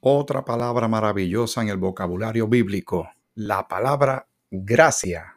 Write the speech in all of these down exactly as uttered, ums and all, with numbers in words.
Otra palabra maravillosa en el vocabulario bíblico, la palabra gracia.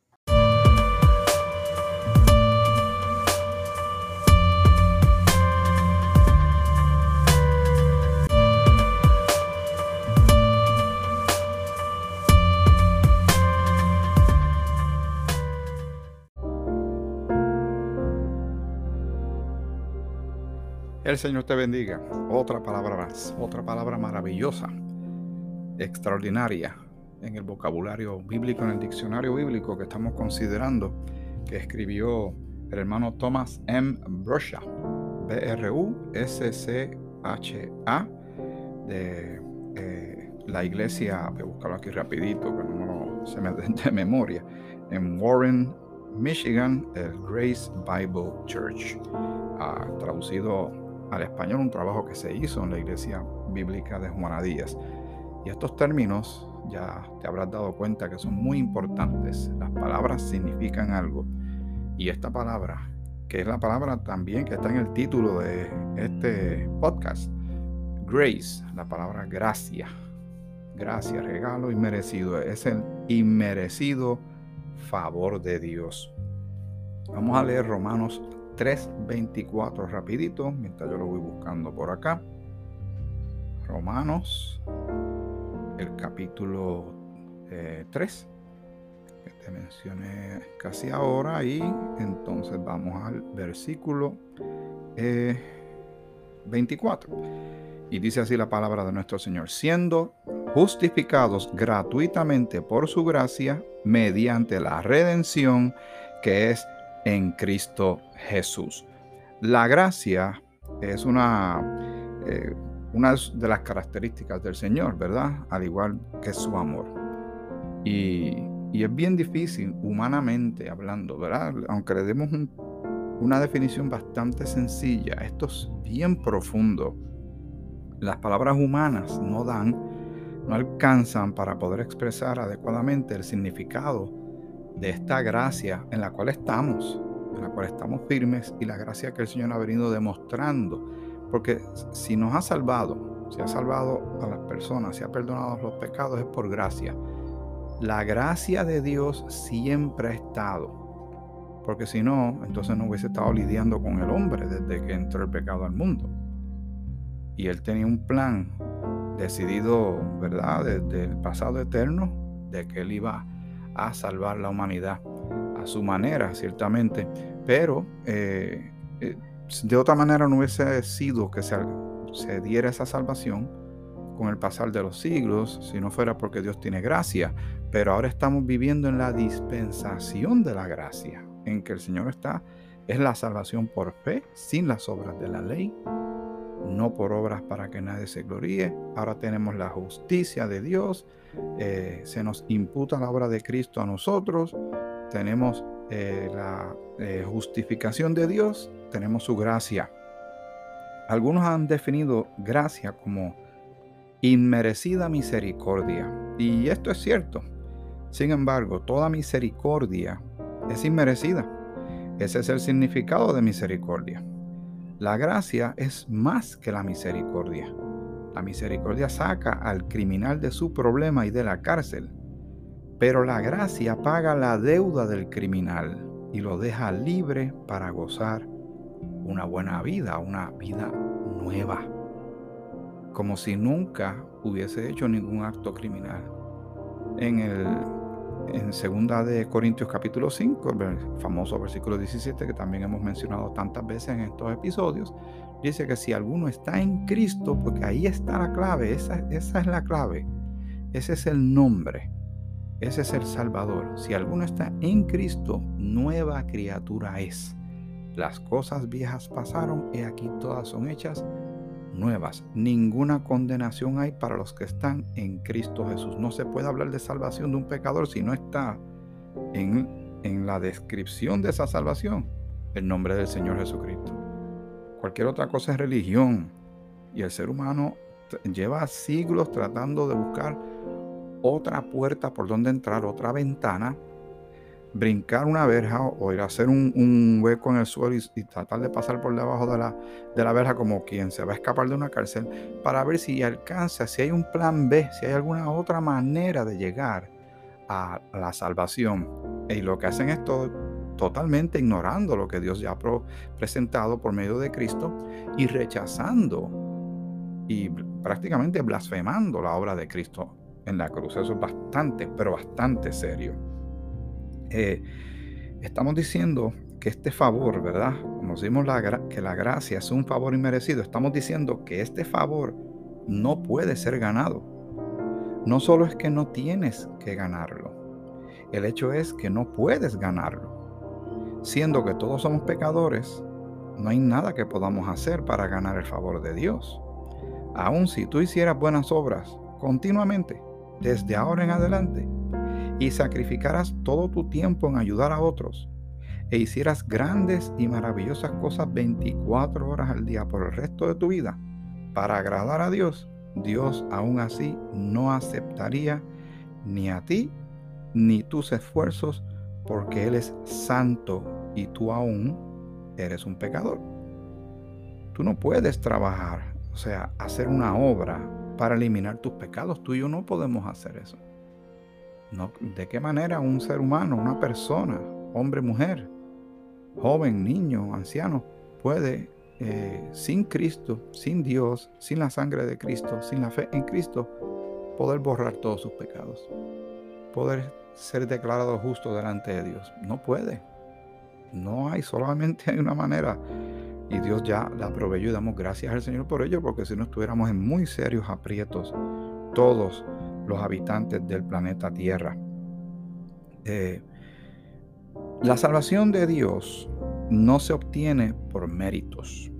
El Señor te bendiga. Otra palabra más, otra palabra maravillosa, extraordinaria en el vocabulario bíblico, en el diccionario bíblico que estamos considerando, que escribió el hermano Thomas M. Bruscha, B R U S C H A, de eh, la iglesia, voy a buscarlo aquí rapidito, que no se me den de memoria, en Warren, Michigan, el Grace Bible Church, uh, traducido al español, un trabajo que se hizo en la iglesia bíblica de Juana Díaz. Y estos términos ya te habrás dado cuenta que son muy importantes. Las palabras significan algo. Y esta palabra, que es la palabra también que está en el título de este podcast, grace, la palabra gracia. Gracia, regalo inmerecido. Es el inmerecido favor de Dios. Vamos a leer Romanos tres veinticuatro rapidito, mientras yo lo voy buscando por acá. Romanos, el capítulo eh, tres, que te mencioné casi ahora, y entonces vamos al versículo eh, veinticuatro. Y dice así la palabra de nuestro Señor: siendo justificados gratuitamente por su gracia, mediante la redención que es en Cristo Jesús. La gracia es una, eh, una de las características del Señor, ¿verdad? Al igual que su amor. Y, y es bien difícil, humanamente hablando, ¿verdad? Aunque le demos un, una definición bastante sencilla, esto es bien profundo. Las palabras humanas no dan, no alcanzan para poder expresar adecuadamente el significado de esta gracia en la cual estamos, en la cual estamos firmes, y la gracia que el Señor ha venido demostrando. Porque si nos ha salvado, si ha salvado a las personas, si ha perdonado los pecados, es por gracia. La gracia de Dios siempre ha estado, porque si no, entonces no hubiese estado lidiando con el hombre desde que entró el pecado al mundo. Y Él tenía un plan decidido, ¿verdad?, desde el pasado eterno, de que Él iba a salvar la humanidad a su manera, ciertamente, pero eh, eh, de otra manera no hubiese sido que se, se diera esa salvación con el pasar de los siglos, si no fuera porque Dios tiene gracia. Pero ahora estamos viviendo en la dispensación de la gracia, en que el Señor está, es la salvación por fe, sin las obras de la ley, no por obras para que nadie se gloríe. Ahora tenemos la justicia de Dios, eh, se nos imputa la obra de Cristo a nosotros, tenemos eh, la eh, justificación de Dios, tenemos su gracia. Algunos han definido gracia como inmerecida misericordia, y esto es cierto. Sin embargo, toda misericordia es inmerecida. Ese es el significado de misericordia. La gracia es más que la misericordia. La misericordia saca al criminal de su problema y de la cárcel, pero la gracia paga la deuda del criminal y lo deja libre para gozar una buena vida, una vida nueva, como si nunca hubiese hecho ningún acto criminal. En el en segunda de Corintios capítulo cinco, el famoso versículo diecisiete, que también hemos mencionado tantas veces en estos episodios, dice que si alguno está en Cristo, porque ahí está la clave, esa, esa es la clave, ese es el nombre, ese es el Salvador. Si alguno está en Cristo, nueva criatura es. Las cosas viejas pasaron, y aquí todas son hechas nuevas. Ninguna condenación hay para los que están en Cristo Jesús. No se puede hablar de salvación de un pecador si no está en, en la descripción de esa salvación el nombre del Señor Jesucristo. Cualquier otra cosa es religión, y el ser humano lleva siglos tratando de buscar otra puerta por donde entrar, otra ventana, brincar una verja o ir a hacer un, un hueco en el suelo y, y tratar de pasar por debajo de la, de la verja como quien se va a escapar de una cárcel, para ver si alcanza, si hay un plan B, si hay alguna otra manera de llegar a la salvación. Y lo que hacen es todo, totalmente ignorando lo que Dios ya ha pro, presentado por medio de Cristo y rechazando y prácticamente blasfemando la obra de Cristo en la cruz. Eso es bastante, pero bastante serio. Eh, estamos diciendo que este favor, ¿verdad? Nos dimos la gra- que la gracia es un favor inmerecido. Estamos diciendo que este favor no puede ser ganado. No solo es que no tienes que ganarlo, el hecho es que no puedes ganarlo. Siendo que todos somos pecadores, no hay nada que podamos hacer para ganar el favor de Dios. Aun si tú hicieras buenas obras continuamente, desde ahora en adelante, y sacrificaras todo tu tiempo en ayudar a otros, e hicieras grandes y maravillosas cosas veinticuatro horas al día por el resto de tu vida, para agradar a Dios, Dios aún así no aceptaría ni a ti ni tus esfuerzos, porque Él es santo y tú aún eres un pecador. Tú no puedes trabajar, o sea, hacer una obra para eliminar tus pecados. Tú y yo no podemos hacer eso. No, ¿de qué manera un ser humano, una persona, hombre, mujer, joven, niño, anciano, puede, eh, sin Cristo, sin Dios, sin la sangre de Cristo, sin la fe en Cristo, poder borrar todos sus pecados? Poder ser declarado justo delante de Dios. No puede. No hay, solamente hay una manera. Y Dios ya la proveyó y damos gracias al Señor por ello, porque si no estuviéramos en muy serios aprietos todos los habitantes del planeta Tierra. Eh, la salvación de Dios no se obtiene por méritos.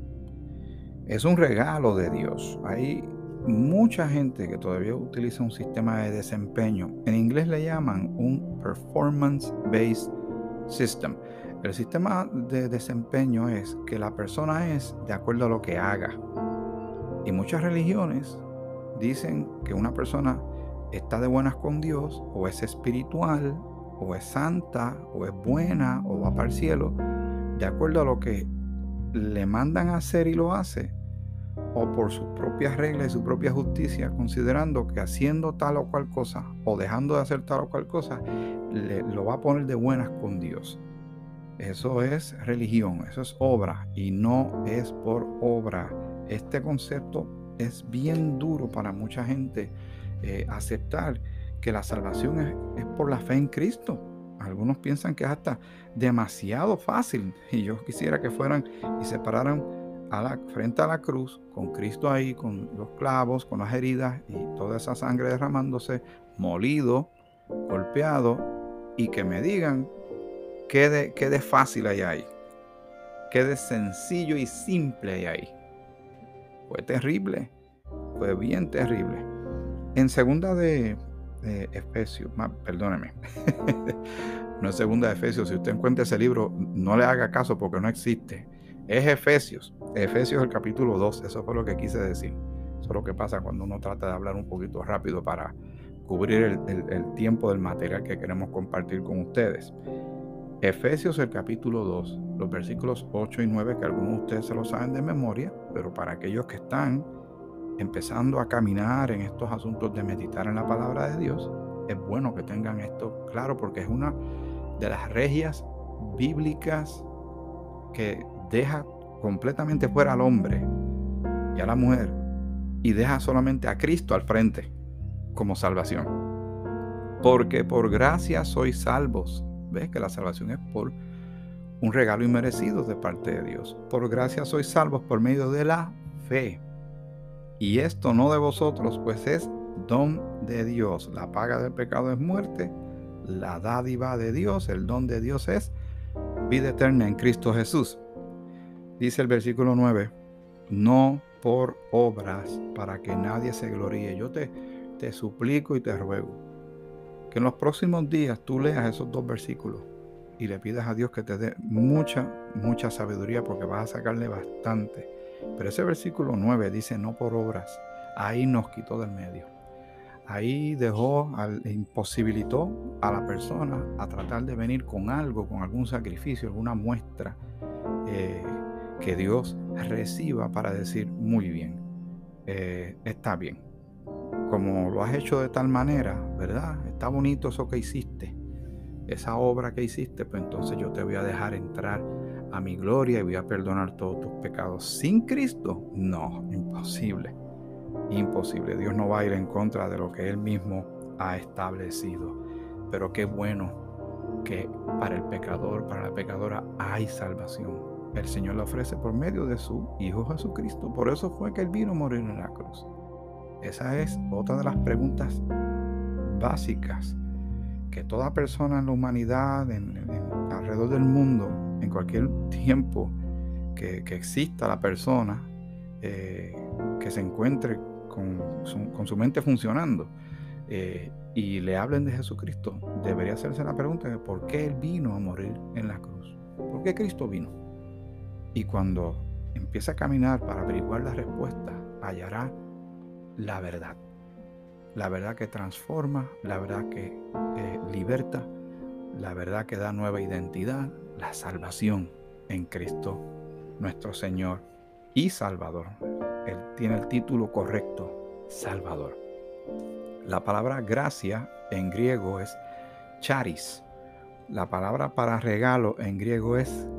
Es un regalo de Dios. Hay mucha gente que todavía utiliza un sistema de desempeño. En inglés le llaman un performance-based system. El sistema de desempeño es que la persona es de acuerdo a lo que haga. Y muchas religiones dicen que una persona está de buenas con Dios, o es espiritual, o es santa, o es buena, o va para el cielo, de acuerdo a lo que le mandan a hacer y lo hace, o por sus propias reglas y su propia justicia, considerando que haciendo tal o cual cosa, o dejando de hacer tal o cual cosa, le, lo va a poner de buenas con Dios. Eso es religión, eso es obra, y no es por obra. Este concepto es bien duro para mucha gente, eh, aceptar que la salvación es, es por la fe en Cristo. Algunos piensan que es hasta demasiado fácil, y yo quisiera que fueran y se pararan a la, frente a la cruz, con Cristo ahí, con los clavos, con las heridas y toda esa sangre derramándose, molido, golpeado, y que me digan qué de, qué de fácil hay ahí, qué de sencillo y simple hay ahí. Fue terrible, fue bien terrible. En segunda de, de Efesios, perdóneme, no es segunda de Efesios, si usted encuentra ese libro, no le haga caso porque no existe. Es Efesios, Efesios el capítulo dos, eso fue lo que quise decir. Eso es lo que pasa cuando uno trata de hablar un poquito rápido para cubrir el, el, el tiempo del material que queremos compartir con ustedes. Efesios el capítulo dos, los versículos ocho y nueve, que algunos de ustedes se lo saben de memoria, pero para aquellos que están empezando a caminar en estos asuntos de meditar en la palabra de Dios, es bueno que tengan esto claro, porque es una de las regias bíblicas que deja completamente fuera al hombre y a la mujer y deja solamente a Cristo al frente como salvación. Porque por gracia sois salvos. ¿Ves que la salvación es por un regalo inmerecido de parte de Dios? Por gracia sois salvos por medio de la fe. Y esto no de vosotros, pues es don de Dios. La paga del pecado es muerte. La dádiva de Dios, el don de Dios es vida eterna en Cristo Jesús. Dice el versículo nueve, no por obras, para que nadie se gloríe. Yo te, te suplico y te ruego que en los próximos días tú leas esos dos versículos y le pidas a Dios que te dé mucha, mucha sabiduría, porque vas a sacarle bastante. Pero ese versículo nueve dice no por obras. Ahí nos quitó del medio. ahí dejó, al, imposibilitó a la persona a tratar de venir con algo, con algún sacrificio, alguna muestra eh, que Dios reciba para decir, muy bien, eh, está bien. Como lo has hecho de tal manera, ¿verdad? Está bonito eso que hiciste, esa obra que hiciste, pues entonces yo te voy a dejar entrar a mi gloria y voy a perdonar todos tus pecados. ¿Sin Cristo? No, imposible. Imposible. Dios no va a ir en contra de lo que Él mismo ha establecido. Pero qué bueno que para el pecador, para la pecadora, hay salvación. El Señor la ofrece por medio de su Hijo Jesucristo. Por eso fue que Él vino a morir en la cruz. Esa es otra de las preguntas básicas que toda persona en la humanidad, en, en, alrededor del mundo, en cualquier tiempo que, que exista la persona, eh, que se encuentre con su, con su mente funcionando eh, y le hablen de Jesucristo, debería hacerse la pregunta de por qué Él vino a morir en la cruz. ¿Por qué Cristo vino? Y cuando empieza a caminar para averiguar la respuesta, hallará la verdad. La verdad que transforma, la verdad que eh, liberta, la verdad que da nueva identidad, la salvación en Cristo, nuestro Señor y Salvador. Él tiene el título correcto, Salvador. La palabra gracia en griego es charis. La palabra para regalo en griego es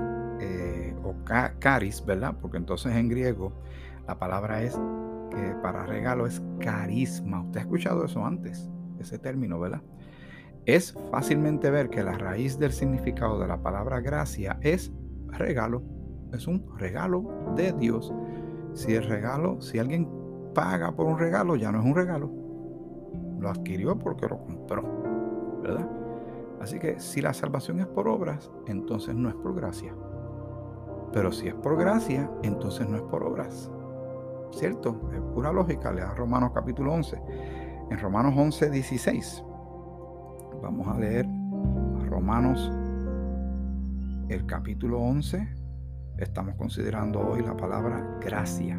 eh, o caris, ¿verdad? Porque entonces en griego la palabra es que para regalo es carisma. Usted ha escuchado eso antes, ese término, ¿verdad? Es fácilmente ver que la raíz del significado de la palabra gracia es regalo. Es un regalo de Dios. Si el regalo, si alguien paga por un regalo, ya no es un regalo. Lo adquirió porque lo compró, ¿verdad? Así que si la salvación es por obras, entonces no es por gracia. Pero si es por gracia, entonces no es por obras. ¿Cierto? Es pura lógica. Lea Romanos capítulo once. En Romanos once, dieciséis. Vamos a leer Romanos, el capítulo once. Estamos considerando hoy la palabra gracia.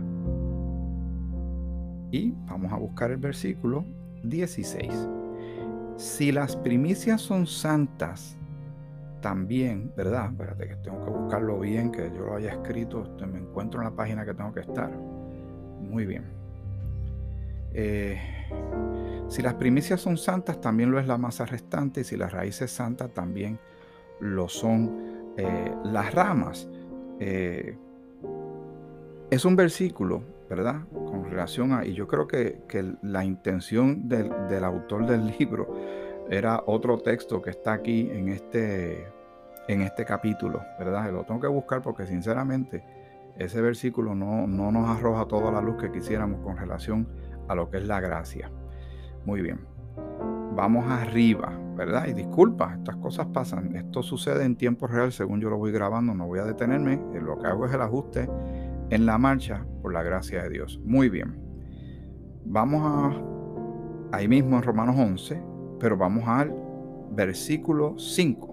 Y vamos a buscar el versículo dieciséis. Si las primicias son santas, también, ¿verdad? Espérate que tengo que buscarlo bien, que yo lo haya escrito. Me encuentro en la página que tengo que estar. Muy bien. Eh, si las primicias son santas, también lo es la masa restante. Y si la raíz es santa, también lo son eh, las ramas. Eh, es un versículo, ¿verdad? Con relación a, y yo creo que, que la intención del, del autor del libro era otro texto que está aquí en este, en este capítulo, ¿verdad? Lo tengo que buscar porque sinceramente ese versículo no, no nos arroja toda la luz que quisiéramos con relación a lo que es la gracia. Muy bien. Vamos arriba, ¿verdad? Y disculpa, estas cosas pasan. Esto sucede en tiempo real según yo lo voy grabando. No voy a detenerme. Lo que hago es el ajuste en la marcha por la gracia de Dios. Muy bien. Vamos a ahí mismo en Romanos once, pero vamos al versículo cinco.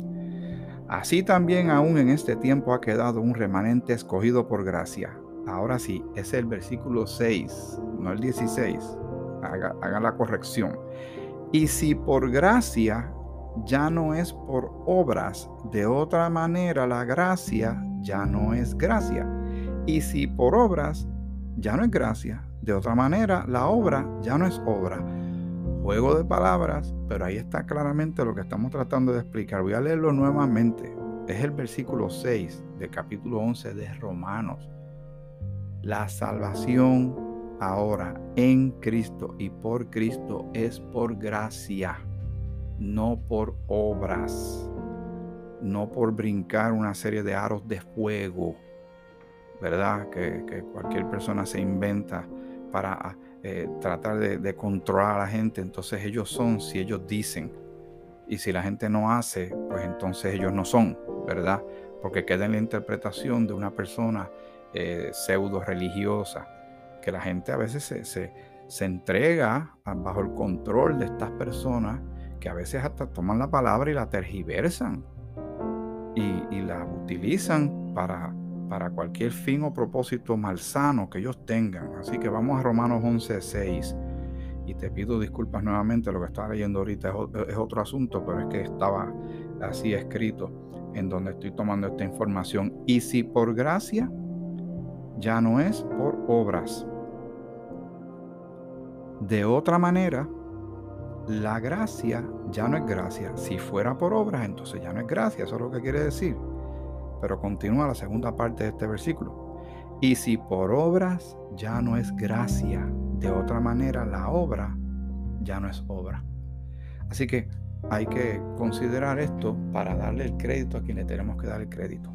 Así también aún en este tiempo ha quedado un remanente escogido por gracia. Ahora sí, es el versículo seis, no el dieciséis. Haga, haga la corrección. Y si por gracia ya no es por obras, de otra manera la gracia ya no es gracia. Y si por obras ya no es gracia, de otra manera la obra ya no es obra. Juego de palabras, pero ahí está claramente lo que estamos tratando de explicar. Voy a leerlo nuevamente. Es el versículo seis del capítulo once de Romanos. La salvación ahora en Cristo y por Cristo es por gracia, no por obras, no por brincar una serie de aros de fuego, ¿verdad? Que, que cualquier persona se inventa para eh, tratar de, de controlar a la gente. Entonces ellos son si ellos dicen, y si la gente no hace, pues entonces ellos no son, ¿verdad? Porque queda en la interpretación de una persona eh, pseudo religiosa, que la gente a veces se, se, se entrega a, bajo el control de estas personas que a veces hasta toman la palabra y la tergiversan y, y la utilizan para, para cualquier fin o propósito malsano que ellos tengan. Así que vamos a Romanos once, seis. y te pido disculpas nuevamente, lo que estaba leyendo ahorita es, es otro asunto, pero es que estaba así escrito en donde estoy tomando esta información. Y si por gracia, ya no es por obras. De otra manera, la gracia ya no es gracia. Si fuera por obras, entonces ya no es gracia. Eso es lo que quiere decir. Pero continúa la segunda parte de este versículo. Y si por obras, ya no es gracia. De otra manera, la obra ya no es obra. Así que hay que considerar esto para darle el crédito a quien le tenemos que dar el crédito.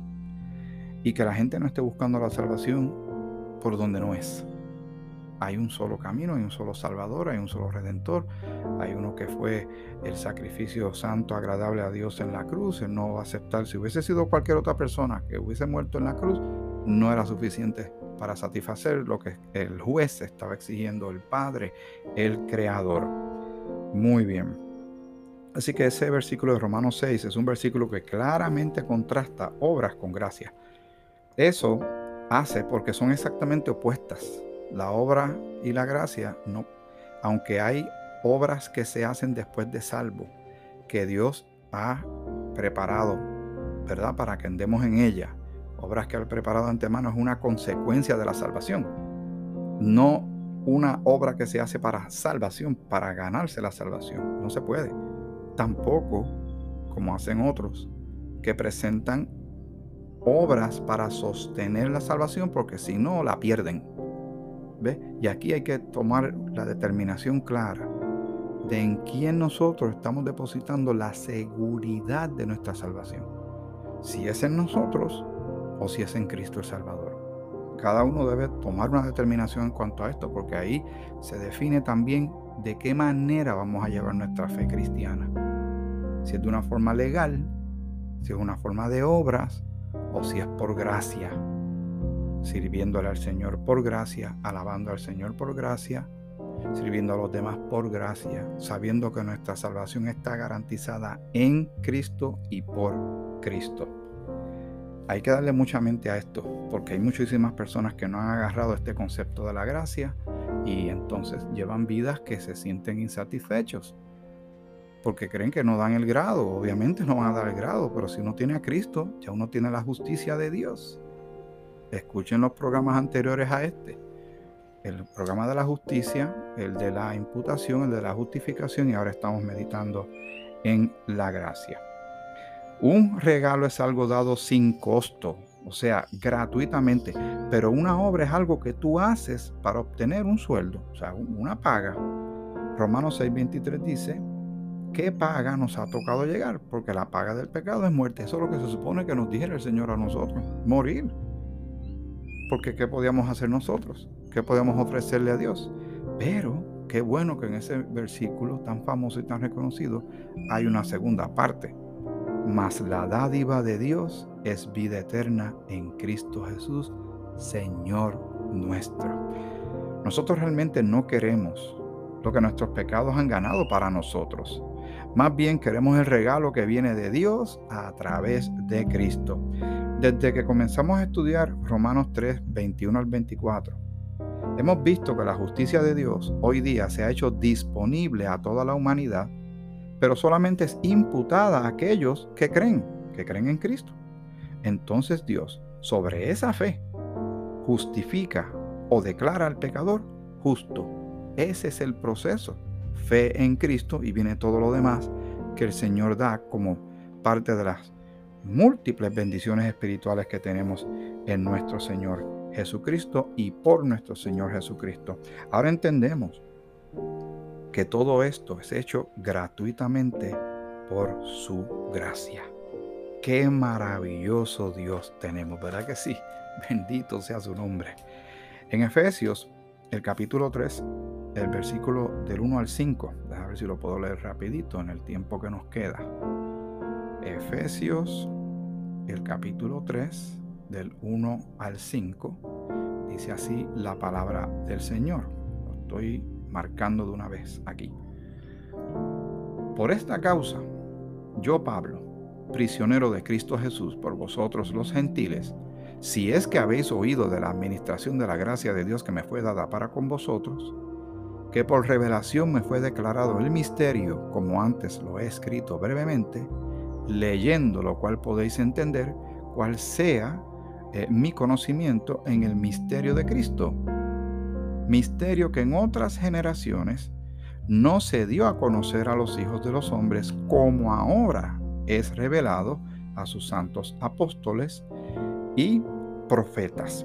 Y que la gente no esté buscando la salvación por donde no es. Hay un solo camino, hay un solo Salvador, hay un solo Redentor. Hay uno que fue el sacrificio santo, agradable a Dios en la cruz. Él no va a aceptar. Si hubiese sido cualquier otra persona que hubiese muerto en la cruz, no era suficiente para satisfacer lo que el juez estaba exigiendo, el Padre, el Creador. Muy bien. Así que ese versículo de Romanos seis es un versículo que claramente contrasta obras con gracia. Eso hace porque son exactamente opuestas. La obra y la gracia, no. Aunque hay obras que se hacen después de salvo, que Dios ha preparado, ¿verdad? Para que andemos en ella. Obras que ha preparado de antemano es una consecuencia de la salvación. No una obra que se hace para salvación, para ganarse la salvación. No se puede. Tampoco, como hacen otros, que presentan obras para sostener la salvación, porque si no, la pierden. ¿Ves? Y aquí hay que tomar la determinación clara de en quién nosotros estamos depositando la seguridad de nuestra salvación. Si es en nosotros o si es en Cristo el Salvador. Cada uno debe tomar una determinación en cuanto a esto, porque ahí se define también de qué manera vamos a llevar nuestra fe cristiana. Si es de una forma legal, si es una forma de obras, o si es por gracia, sirviéndole al Señor por gracia, alabando al Señor por gracia, sirviendo a los demás por gracia, sabiendo que nuestra salvación está garantizada en Cristo y por Cristo. Hay que darle mucha mente a esto, porque hay muchísimas personas que no han agarrado este concepto de la gracia y entonces llevan vidas que se sienten insatisfechos, porque creen que no dan el grado. Obviamente no van a dar el grado, pero si uno tiene a Cristo, ya uno tiene la justicia de Dios. Escuchen los programas anteriores a este. El programa de la justicia, el de la imputación, el de la justificación, y ahora estamos meditando en la gracia. Un regalo es algo dado sin costo, o sea, gratuitamente, pero una obra es algo que tú haces para obtener un sueldo, o sea, una paga. Romanos seis veintitrés dice: ¿qué paga nos ha tocado llegar? Porque la paga del pecado es muerte. Eso es lo que se supone que nos dijera el Señor a nosotros, morir. Porque ¿qué podíamos hacer nosotros? ¿Qué podíamos ofrecerle a Dios? Pero qué bueno que en ese versículo tan famoso y tan reconocido hay una segunda parte. Mas la dádiva de Dios es vida eterna en Cristo Jesús, Señor nuestro. Nosotros realmente no queremos lo que nuestros pecados han ganado para nosotros. Más bien queremos el regalo que viene de Dios a través de Cristo. Desde que comenzamos a estudiar Romanos tres, veintiuno al veinticuatro, hemos visto que la justicia de Dios hoy día se ha hecho disponible a toda la humanidad, pero solamente es imputada a aquellos que creen, que creen en Cristo. Entonces Dios, sobre esa fe, justifica o declara al pecador justo. Ese es el proceso. Fe en Cristo, y viene todo lo demás que el Señor da como parte de las múltiples bendiciones espirituales que tenemos en nuestro Señor Jesucristo y por nuestro Señor Jesucristo. Ahora entendemos que todo esto es hecho gratuitamente por su gracia. Qué maravilloso Dios tenemos, ¿verdad que sí? Bendito sea su nombre. En Efesios, el capítulo tres, el versículo del uno al cinco, a ver si lo puedo leer rapidito en el tiempo que nos queda. Efesios, el capítulo tres, del uno al cinco, dice así la palabra del Señor. Lo estoy marcando de una vez aquí. Por esta causa, yo, Pablo, prisionero de Cristo Jesús por vosotros los gentiles, si es que habéis oído de la administración de la gracia de Dios que me fue dada para con vosotros, que por revelación me fue declarado el misterio, como antes lo he escrito brevemente, leyendo lo cual podéis entender cuál sea eh, mi conocimiento en el misterio de Cristo. Misterio que en otras generaciones no se dio a conocer a los hijos de los hombres, como ahora es revelado a sus santos apóstoles y profetas.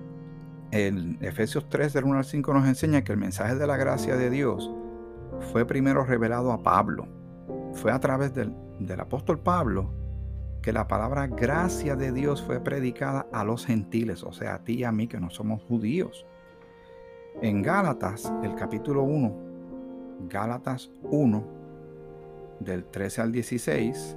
En Efesios tres, del uno al cinco, nos enseña que el mensaje de la gracia de Dios fue primero revelado a Pablo. Fue a través del, del apóstol Pablo que la palabra gracia de Dios fue predicada a los gentiles, o sea, a ti y a mí que no somos judíos. En Gálatas, el capítulo uno, Gálatas uno, del trece al dieciséis,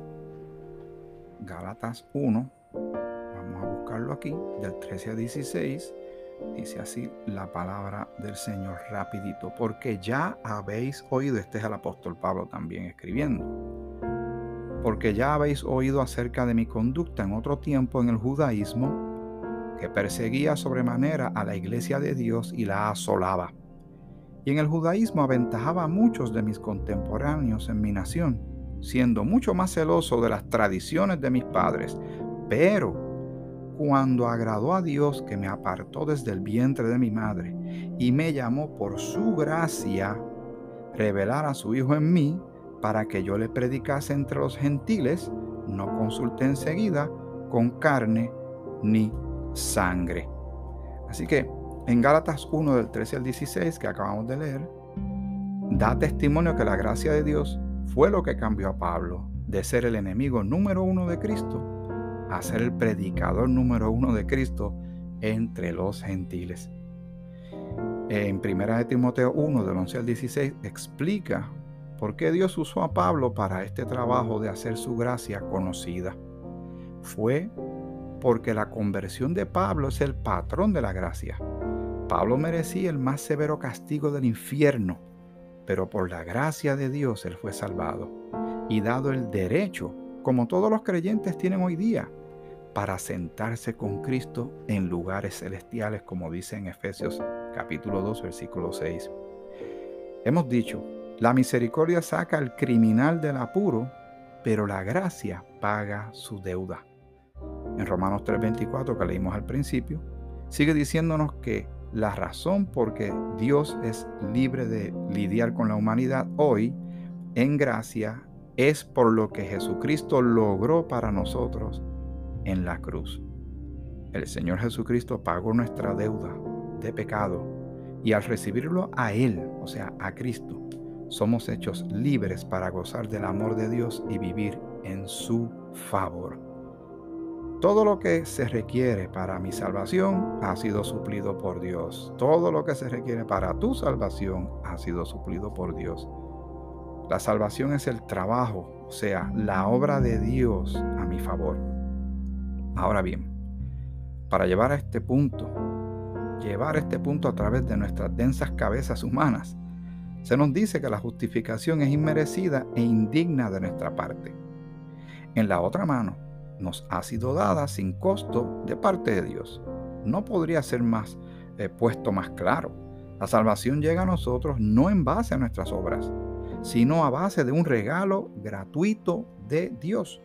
Gálatas uno, vamos a buscarlo aquí, del trece al dieciséis, dice así la palabra del Señor rapidito, porque ya habéis oído, este es el apóstol Pablo también escribiendo, porque ya habéis oído acerca de mi conducta en otro tiempo en el judaísmo, que perseguía sobremanera a la iglesia de Dios y la asolaba. Y en el judaísmo aventajaba a muchos de mis contemporáneos en mi nación, siendo mucho más celoso de las tradiciones de mis padres. Pero cuando agradó a Dios, que me apartó desde el vientre de mi madre y me llamó por su gracia, revelar a su Hijo en mí, para que yo le predicase entre los gentiles, no consulté enseguida con carne ni sangre. Así que en Gálatas uno, del trece al dieciséis, que acabamos de leer, da testimonio que la gracia de Dios fue lo que cambió a Pablo de ser el enemigo número uno de Cristo a ser el predicador número uno de Cristo entre los gentiles. En primera de Timoteo uno, del once al dieciséis, explica por qué Dios usó a Pablo para este trabajo de hacer su gracia conocida. Fue porque la conversión de Pablo es el patrón de la gracia. Pablo merecía el más severo castigo del infierno, pero por la gracia de Dios él fue salvado y dado el derecho, como todos los creyentes tienen hoy día, para sentarse con Cristo en lugares celestiales, como dice en Efesios capítulo dos, versículo seis. Hemos dicho, la misericordia saca al criminal del apuro, pero la gracia paga su deuda. En Romanos tres veinticuatro, que leímos al principio, sigue diciéndonos que la razón por que Dios es libre de lidiar con la humanidad hoy en gracia es por lo que Jesucristo logró para nosotros en la cruz. El Señor Jesucristo pagó nuestra deuda de pecado y al recibirlo a Él, o sea, a Cristo, somos hechos libres para gozar del amor de Dios y vivir en su favor. Todo lo que se requiere para mi salvación ha sido suplido por Dios. Todo lo que se requiere para tu salvación ha sido suplido por Dios. La salvación es el trabajo, o sea, la obra de Dios a mi favor. Ahora bien, para llevar a este punto, llevar este punto a través de nuestras densas cabezas humanas, se nos dice que la justificación es inmerecida e indigna de nuestra parte. En la otra mano, nos ha sido dada sin costo de parte de Dios. No podría ser más eh, puesto más claro. La salvación llega a nosotros no en base a nuestras obras, sino a base de un regalo gratuito de Dios.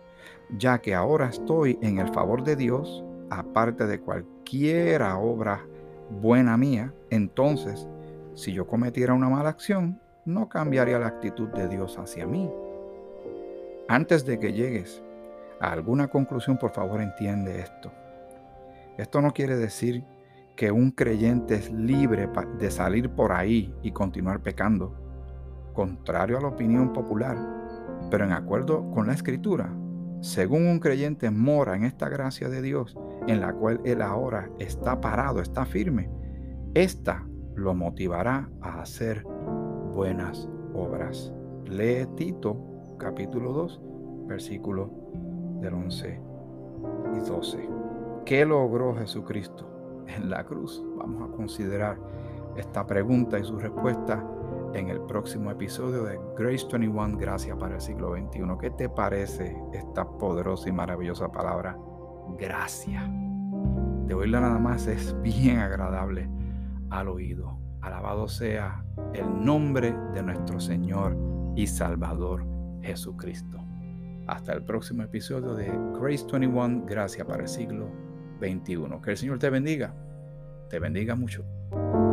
Ya que ahora estoy en el favor de Dios, aparte de cualquier obra buena mía, entonces, si yo cometiera una mala acción, no cambiaría la actitud de Dios hacia mí. Antes de que llegues a alguna conclusión, por favor, entiende esto. Esto no quiere decir que un creyente es libre de salir por ahí y continuar pecando, contrario a la opinión popular, pero en acuerdo con la Escritura. Según un creyente mora en esta gracia de Dios, en la cual él ahora está parado, está firme, esta lo motivará a hacer buenas obras. Lee Tito, capítulo dos, versículo del once y doce. ¿Qué logró Jesucristo en la cruz? Vamos a considerar esta pregunta y su respuesta en el próximo episodio de Grace veintiuno, Gracia para el siglo veintiuno. ¿Qué te parece esta poderosa y maravillosa palabra? Gracia. De oírla nada más es bien agradable al oído. Alabado sea el nombre de nuestro Señor y Salvador Jesucristo. Hasta el próximo episodio de Grace veintiuno, Gracia para el siglo veintiuno. Que el Señor te bendiga, te bendiga mucho.